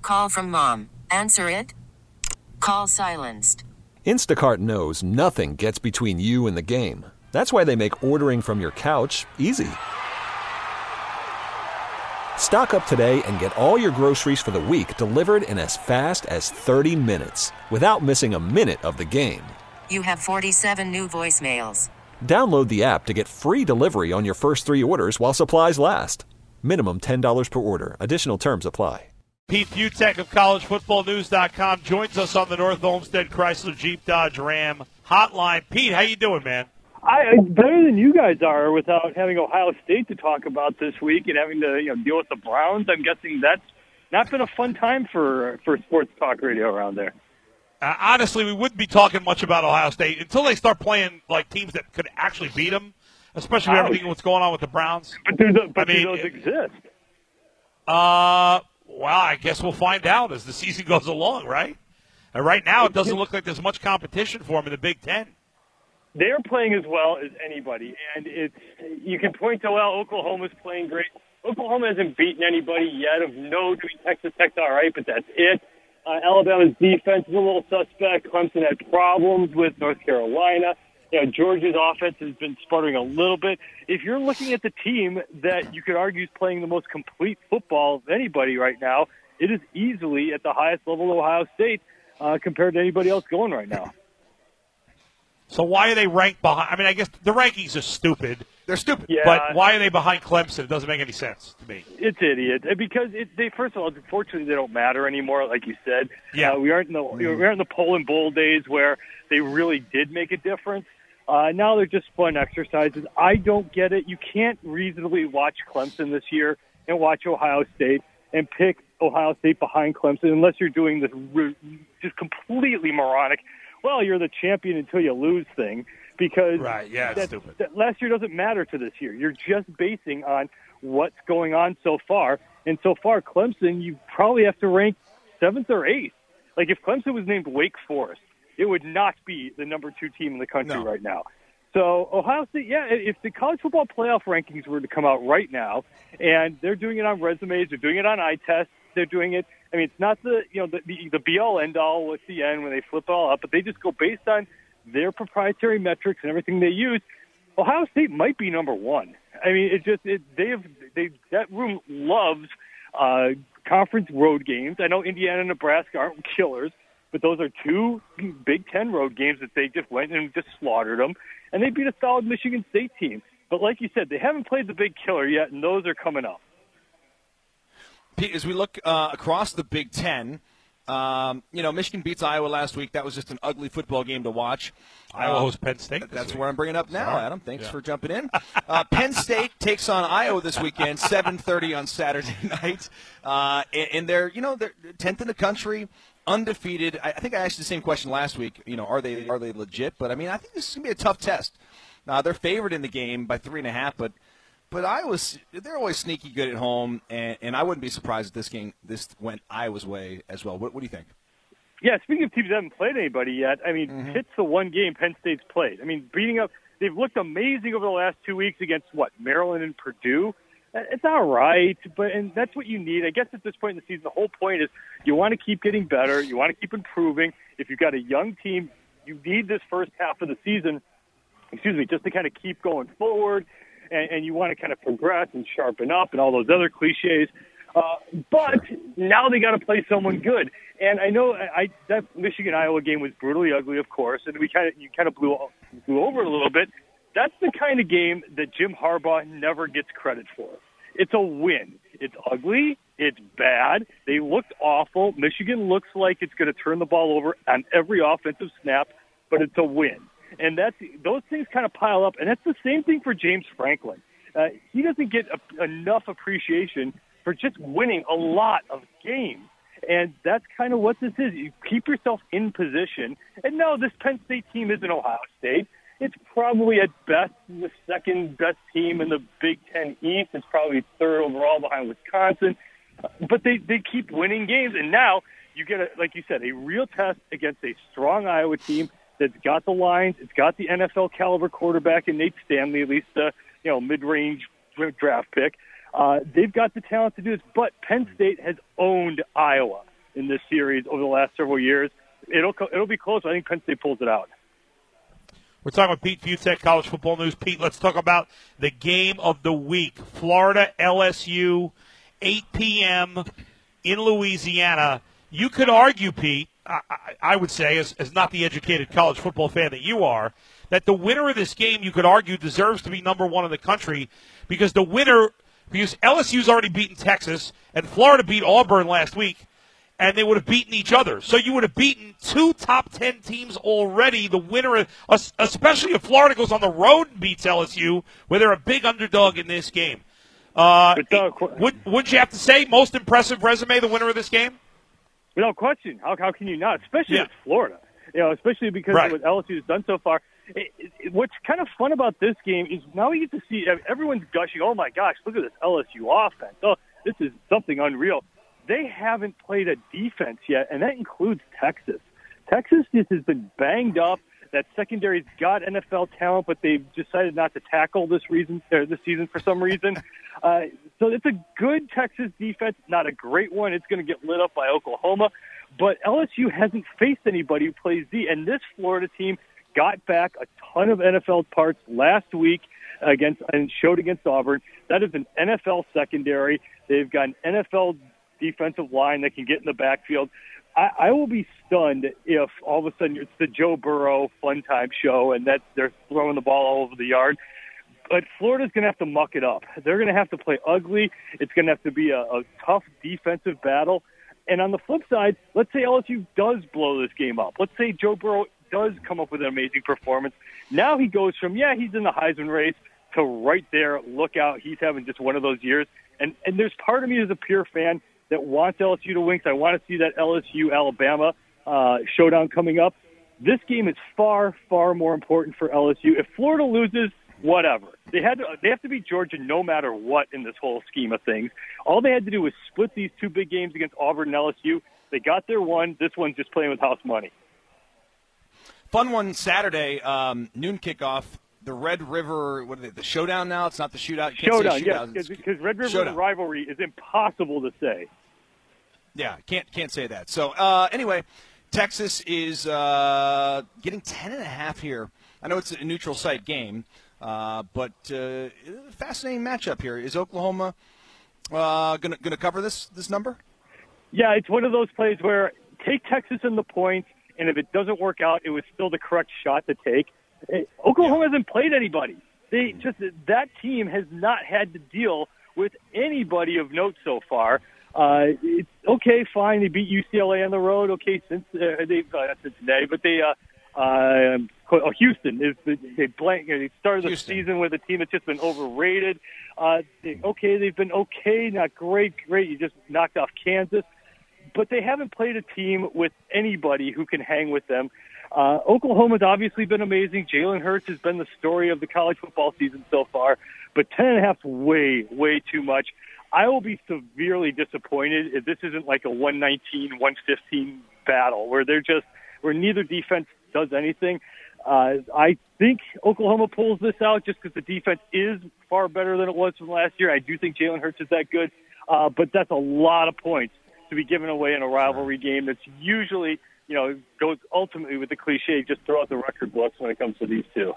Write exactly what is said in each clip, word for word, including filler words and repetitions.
Call from mom. Answer it. Call silenced. Instacart knows nothing gets between you and the game. That's why they make ordering from your couch easy. Stock up today and get all your groceries for the week delivered in as fast as thirty minutes without missing a minute of the game. You have forty-seven new voicemails. Download the app to get free delivery on your first three orders while supplies last. Minimum ten dollars per order. Additional terms apply. Pete Butek of college football news dot com joins us on the North Olmsted Chrysler Jeep Dodge Ram hotline. Pete, how you doing, man? I better than you guys are without having Ohio State to talk about this week and having to, you know, deal with the Browns. I'm guessing that's not been a fun time for for sports talk radio around there. Uh, honestly, we wouldn't be talking much about Ohio State until they start playing like teams that could actually beat them, especially with everything what's going on with the Browns. But do, the, but I mean, do those exist? Uh, well, I guess we'll find out as the season goes along, right? And right now, it doesn't look like there's much competition for them in the Big Ten. They're playing as well as anybody, and it's you can point to, well, Oklahoma's playing great. Oklahoma hasn't beaten anybody yet. Of note, I mean, Texas Tech's all right, but that's it. Uh, Alabama's defense is a little suspect. Clemson had problems with North Carolina. You know, Georgia's offense has been sputtering a little bit. If you're looking at the team that you could argue is playing the most complete football of anybody right now, it is easily at the highest level of Ohio State uh, compared to anybody else going right now. So why are they ranked behind? I mean, I guess the rankings are stupid. They're stupid. Yeah. But why are they behind Clemson? It doesn't make any sense to me. It's idiot. Because it, they, first of all, unfortunately, they don't matter anymore, like you said. Yeah. Uh, we aren't in the we aren't in the Poll and Bowl days where they really did make a difference. Uh, now they're just fun exercises. I don't get it. You can't reasonably watch Clemson this year and watch Ohio State and pick Ohio State behind Clemson unless you're doing this re- just completely moronic, well, you're the champion until you lose thing, because right, yeah, that, stupid. that last year doesn't matter to this year. You're just basing on what's going on so far. And so far, Clemson, you probably have to rank seventh or eighth. Like if Clemson was named Wake Forest, it would not be the number two team in the country no. right now. So Ohio State, yeah, if the college football playoff rankings were to come out right now, and they're doing it on resumes, they're doing it on eye tests, they're doing it. I mean, it's not the you know the the, the be all end all at the end when they flip it all up, but they just go based on their proprietary metrics and everything they use. Ohio State might be number one. I mean, it just it, they have they that room loves uh, conference road games. I know Indiana and Nebraska aren't killers, but those are two Big Ten road games that they just went and just slaughtered them, and they beat a solid Michigan State team. But like you said, they haven't played the big killer yet, and those are coming up. Pete, as we look uh, across the Big Ten, um, you know, Michigan beats Iowa last week. That was just an ugly football game to watch. Iowa uh, hosts Penn State this That's week. where I'm bringing up now, Sorry. Adam. Thanks Yeah. for jumping in. Uh, Penn State takes on Iowa this weekend, seven thirty on Saturday night. Uh, and, and they're, you know, they're tenth in the country, undefeated. I, I think I asked you the same question last week. You know, are they are they legit? But, I mean, I think this is going to be a tough test. Uh, they're favored in the game by three and a half, but But Iowa's, they're always sneaky good at home, and, and I wouldn't be surprised if this game this went Iowa's way as well. What, what do you think? Yeah, speaking of teams that haven't played anybody yet, I mean, mm-hmm. Pitt's the one game Penn State's played. I mean, beating up, they've looked amazing over the last two weeks against, what, Maryland and Purdue? It's all right, but and that's what you need. I guess at this point in the season, the whole point is you want to keep getting better. You want to keep improving. If you've got a young team, you need this first half of the season, excuse me, just to kind of keep going forward. And, and you want to kind of progress and sharpen up and all those other cliches. Uh, but now they got to play someone good. And I know I, that Michigan-Iowa game was brutally ugly, of course, and we kind of you kind of blew, blew over it a little bit. That's the kind of game that Jim Harbaugh never gets credit for. It's a win. It's ugly. It's bad. They looked awful. Michigan looks like it's going to turn the ball over on every offensive snap, but it's a win. And that's those things kind of pile up, and that's the same thing for James Franklin. Uh, he doesn't get a, enough appreciation for just winning a lot of games, and that's kind of what this is. You keep yourself in position. And no, this Penn State team isn't Ohio State. It's probably at best the second best team in the Big Ten East. It's probably third overall behind Wisconsin, but they they keep winning games, and now you get a, like you said, a real test against a strong Iowa team that's got the lines, it's got the N F L caliber quarterback in Nate Stanley, at least a you know mid-range draft pick. Uh, they've got the talent to do this, but Penn State has owned Iowa. in this series over the last several years. It'll it'll be close. I think Penn State pulls it out. We're talking with Pete Fiutak, College Football News. Pete, let's talk about the game of the week. Florida L S U, eight p.m. in Louisiana. You could argue, Pete, I, I would say, as, as not the educated college football fan that you are, that the winner of this game, you could argue, deserves to be number one in the country because the winner, because L S U's already beaten Texas and Florida beat Auburn last week, and they would have beaten each other. So you would have beaten two top ten teams already. The winner, especially if Florida goes on the road and beats L S U, where they're a big underdog in this game. Uh, uh, would, wouldn't you have to say most impressive resume, the winner of this game? Without question. How, how can you not? Especially Yeah. with Florida. You know, especially because Right. of what L S U has done so far. It, it, what's kind of fun about this game is now we get to see everyone's gushing, oh, my gosh, look at this L S U offense. Oh, this is something unreal. They haven't played a defense yet, and that includes Texas. Texas just has been banged up. That secondary's got N F L talent, but they've decided not to tackle this reason or this season for some reason. Uh, so it's a good Texas defense, not a great one. It's going to get lit up by Oklahoma. But L S U hasn't faced anybody who plays D, and this Florida team got back a ton of N F L parts last week against and showed against Auburn. That is an N F L secondary. They've got an N F L defensive line that can get in the backfield. I, I will be stunned if all of a sudden it's the Joe Burrow fun time show and that they're throwing the ball all over the yard. But Florida's going to have to muck it up. They're going to have to play ugly. It's going to have to be a, a tough defensive battle. And on the flip side, let's say L S U does blow this game up. Let's say Joe Burrow does come up with an amazing performance. Now he goes from, yeah, he's in the Heisman race to right there, look out, he's having just one of those years. And and there's part of me as a pure fan that wants L S U to win because I want to see that L S U-Alabama uh, showdown coming up. This game is far, far more important for L S U. If Florida loses, whatever. They had to, they have to beat Georgia no matter what in this whole scheme of things. All they had to do was split these two big games against Auburn and L S U. They got their one. This one's just playing with house money. Fun one Saturday, um, noon kickoff. The Red River, what are they, the showdown now? It's not the shootout. You can't say Showdown, shootout. yes, because Red River Showdown. rivalry is impossible to say. Yeah, can't can't say that. So uh, anyway, Texas is uh, getting ten and a half here. I know it's a neutral site game, uh, but uh, fascinating matchup here. Is Oklahoma uh, going to cover this this number? Yeah, it's one of those plays where take Texas in the points, and if it doesn't work out, it was still the correct shot to take. Oklahoma hasn't played anybody. They just that team has not had to deal with anybody of note so far. Uh, it's okay, fine. They beat U C L A on the road. Okay, since uh, they uh, not Cincinnati, but they uh, uh, oh, Houston is they blank. They started the Houston. season with a team that's just been overrated. Uh, they, okay, they've been okay, not great. Great, you just knocked off Kansas, but they haven't played a team with anybody who can hang with them. Uh, Oklahoma's obviously been amazing. Jalen Hurts has been the story of the college football season so far, but ten and a half is way, way too much. I will be severely disappointed if this isn't like a one nineteen, one fifteen battle where they're just where neither defense does anything. Uh, I think Oklahoma pulls this out just because the defense is far better than it was from last year. I do think Jalen Hurts is that good, uh, but that's a lot of points to be given away in a rivalry game that's usually, you know, goes ultimately with the cliche, just throw out the record books when it comes to these two.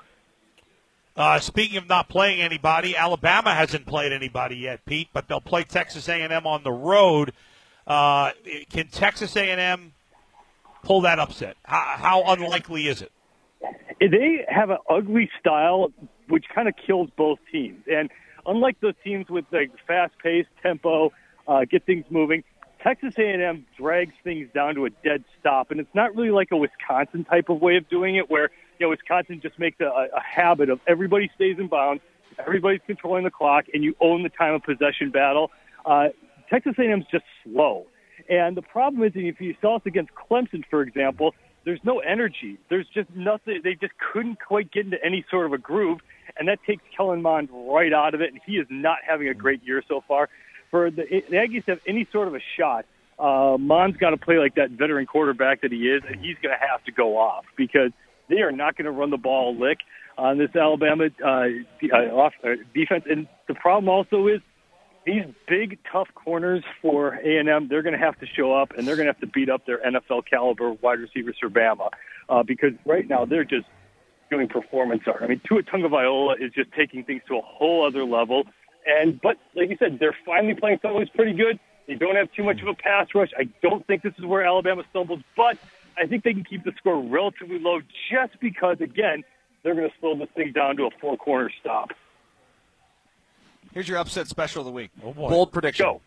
Uh, speaking of not playing anybody, Alabama hasn't played anybody yet, Pete, but they'll play Texas A and M on the road. Uh, can Texas A and M pull that upset? How, how unlikely is it? They have an ugly style, which kind of kills both teams. And unlike those teams with like fast-paced tempo, uh, get things moving, Texas A and M drags things down to a dead stop, and it's not really like a Wisconsin type of way of doing it where, you know, Wisconsin just makes a, a habit of everybody stays in bounds, everybody's controlling the clock, and you own the time of possession battle. Uh, Texas A and M's just slow. And the problem is, if you saw us against Clemson, for example, there's no energy. There's just nothing. They just couldn't quite get into any sort of a groove, and that takes Kellen Mond right out of it, and he is not having a great year so far. For the, the Aggies to have any sort of a shot, uh, Mond's got to play like that veteran quarterback that he is, and he's going to have to go off because they are not going to run the ball a lick on this Alabama uh, uh, off, uh, defense. And the problem also is these big, tough corners for A and M, they're going to have to show up, and they're going to have to beat up their N F L caliber wide receivers for Bama, uh, because right now they're just doing performance art. I mean, Tua Tagovailoa is just taking things to a whole other level. And but like you said, they're finally playing someone who's pretty good. They don't have too much of a pass rush. I don't think this is where Alabama stumbles, but I think they can keep the score relatively low just because, again, they're going to slow this thing down to a four-corner stop. Here's your upset special of the week. Oh boy. Bold prediction. Go.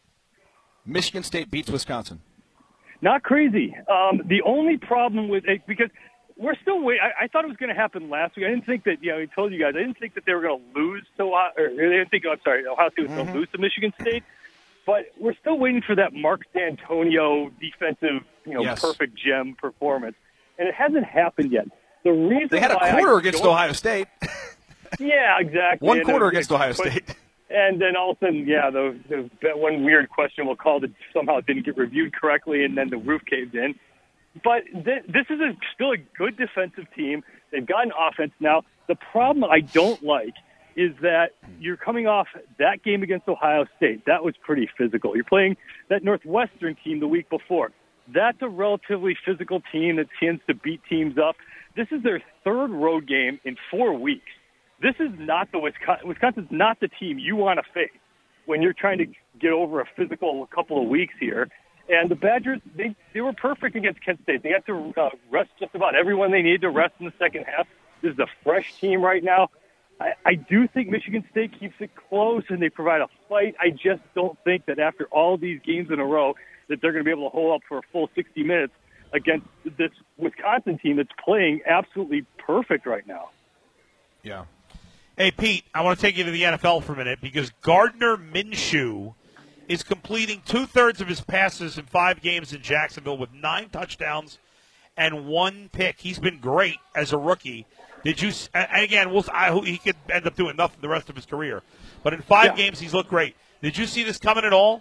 Michigan State beats Wisconsin. Not crazy. Um, the only problem with it, because we're still waiting. I, I thought it was going to happen last week. I didn't think that, you know, I told you guys, I didn't think that they were going to lose to Ohio, or they didn't think, I'm sorry, Ohio State was mm-hmm. going to lose to Michigan State. But we're still waiting for that Mark D'Antonio defensive, you know, yes. perfect gem performance. And it hasn't happened yet. The reason They had a why quarter I against don't- Ohio State. Yeah, exactly. One And quarter then- against Ohio but- State. And then all of a sudden, yeah, the, the that one weird questionable call that somehow didn't get reviewed correctly, and then the roof caved in. But th- this is a, still a good defensive team. They've got an offense now. The problem I don't like is that you're coming off that game against Ohio State. That was pretty physical. You're playing that Northwestern team the week before. That's a relatively physical team that tends to beat teams up. This is their third road game in four weeks. This is not the Wisconsin. Wisconsin's not the team you want to face when you're trying to get over a physical couple of weeks here. And the Badgers, they, they were perfect against Kent State. They had to uh, rest just about everyone they needed to rest in the second half. This is a fresh team right now. I, I do think Michigan State keeps it close and they provide a fight. I just don't think that after all these games in a row that they're going to be able to hold up for a full sixty minutes against this Wisconsin team that's playing absolutely perfect right now. Yeah. Hey, Pete, I want to take you to the N F L for a minute because Gardner Minshew is completing two-thirds of his passes in five games in Jacksonville with nine touchdowns and one pick. He's been great as a rookie. Did you? And again, we'll, I, he could end up doing nothing the rest of his career. But in five yeah. games, he's looked great. Did you see this coming at all?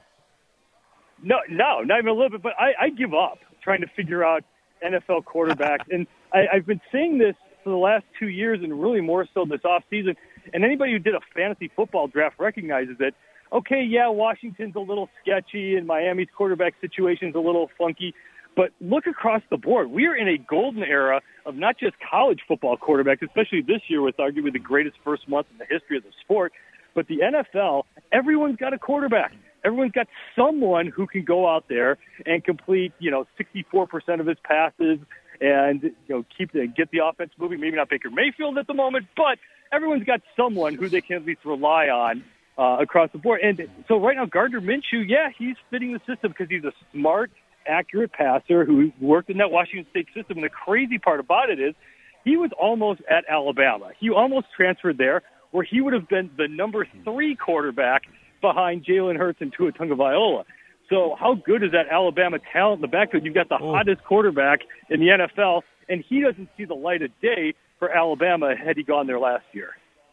No, no, not even a little bit. But I, I give up trying to figure out N F L quarterbacks. And I, I've been saying this for the last two years and really more so this offseason. And anybody who did a fantasy football draft recognizes it. Okay, yeah, Washington's a little sketchy and Miami's quarterback situation's a little funky. But look across the board. We are in a golden era of not just college football quarterbacks, especially this year with arguably the greatest first month in the history of the sport, but the N F L, everyone's got a quarterback. Everyone's got someone who can go out there and complete, you know, sixty-four percent of his passes and, you know, keep the, get the offense moving. Maybe not Baker Mayfield at the moment, but everyone's got someone who they can at least rely on uh, across the board. And so right now, Gardner Minshew, yeah, he's fitting the system because he's a smart, accurate passer who worked in that Washington State system. And the crazy part about it is he was almost at Alabama. He almost transferred there where he would have been the number three quarterback behind Jalen Hurts and Tua Tagovailoa. So how good is that Alabama talent in the backfield? You've got the oh. hottest quarterback in the N F L, and he doesn't see the light of day for Alabama had he gone there last year.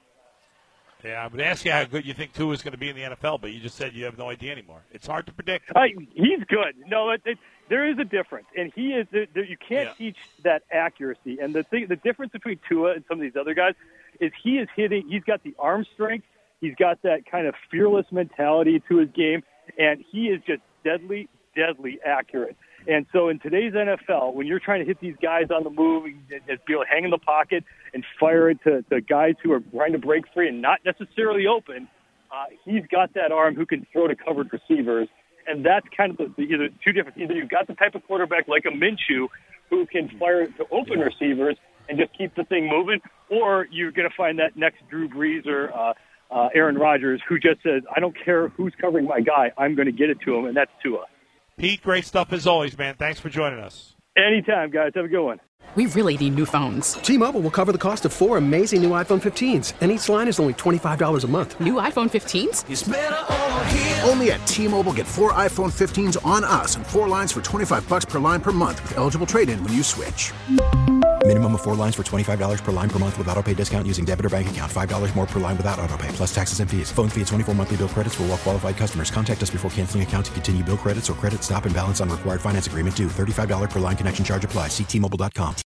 Yeah, I would ask you how good you think Tua is going to be in the N F L, but you just said you have no idea anymore. It's hard to predict. Uh, he's good. No, it, it, there is a difference, and he is. There, there, you can't yeah. teach that accuracy. And the thing, the difference between Tua and some of these other guys is he is hitting. He's got the arm strength. He's got that kind of fearless mentality to his game, and he is just deadly, deadly accurate. And so in today's N F L, when you're trying to hit these guys on the move and, and be able to hang in the pocket and fire it to, to guys who are trying to break free and not necessarily open, uh, he's got that arm who can throw to covered receivers. And that's kind of the, the either two different. Either you've got the type of quarterback like a Minshew who can fire to open receivers and just keep the thing moving, or you're going to find that next Drew Brees or uh, uh, Aaron Rodgers who just says, I don't care who's covering my guy, I'm going to get it to him, and that's Tua. Pete, great stuff as always, man. Thanks for joining us. Anytime, guys. Have a good one. We really need new phones. T-Mobile will cover the cost of four amazing new iPhone fifteens, and each line is only twenty-five dollars a month. New iPhone fifteens? It's better over here. Only at T-Mobile, get four iPhone fifteens on us and four lines for twenty-five dollars per line per month with eligible trade-in when you switch. Minimum of four lines for twenty-five dollars per line per month with autopay discount using debit or bank account. five dollars more per line without autopay, plus taxes and fees. Phone fee at twenty-four monthly bill credits for well-qualified customers. Contact us before canceling account to continue bill credits or credit stop and balance on required finance agreement due. thirty-five dollars per line connection charge applies. See T Mobile dot com.